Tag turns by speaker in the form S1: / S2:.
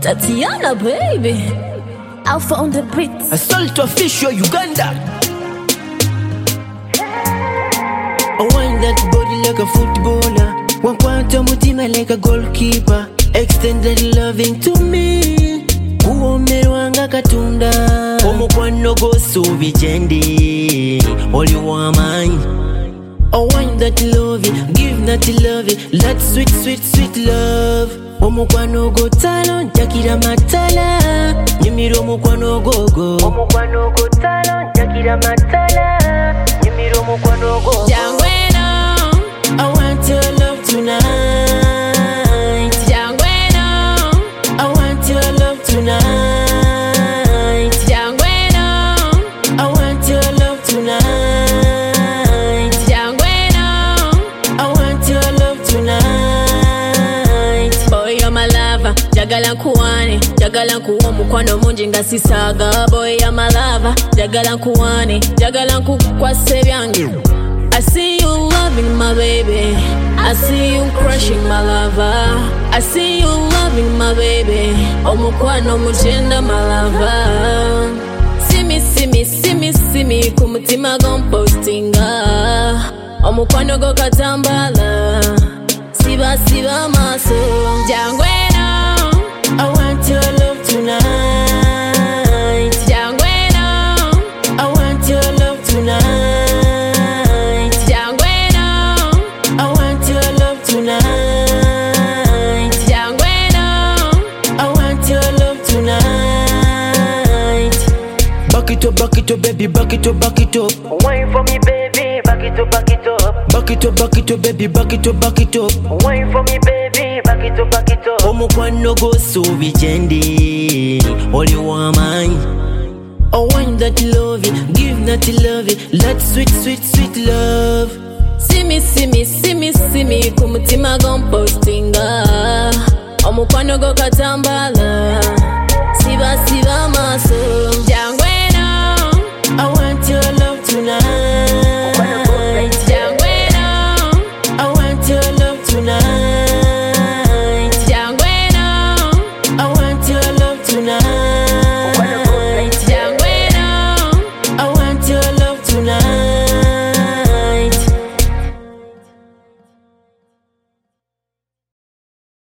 S1: Tatiana, baby. Alpha on the beats.
S2: Assault official Uganda. I want that body like a footballer. One quantum mutima like a goalkeeper. Extended loving to me. Uomerwanga katunda. Omukwano go subi jendi. All you want mine. I want that love, give that love, that sweet, sweet, sweet love. Omukwano go talo, jakira matala. Nyimiro omukwano go go. Omukwano go talo, jakira matala. Nyimiro omukwano go go.
S1: Jangweno,
S2: I want your love tonight.
S1: Jangweno,
S2: I want your love tonight.
S1: Jangweno,
S2: I want your love tonight.
S1: Jagala nkuwane, jagala nkuwa mukwano mungi nga sisaga. Boy ya malava, jagala nkuwane, jagala nkukwase byange. I see you loving my baby, I see you crushing my lover. I see you loving my baby, omukwano mugenda my lover. See me, kumutima gompostinga. Omukwano go katambala, siba maso. Jangweno,
S2: I want your love tonight.
S1: Jangweno,
S2: I want your love tonight.
S1: Jangweno,
S2: I want your love tonight.
S1: Jangweno,
S2: I want your love tonight. Back it up, baby, back it up, back it up.
S3: Wine for me, baby, back it up, back it up.
S2: Back it up, baby, back it up, back it up.
S3: Wine for me, baby, back it up, back it up.
S2: Omukwano go subi jendi. All you want mine. I want that love, give that love, that sweet, sweet, sweet love.
S1: See me, kumutima gompostinga. Omukwano go katambala, siba maso. Jangweno,
S2: I want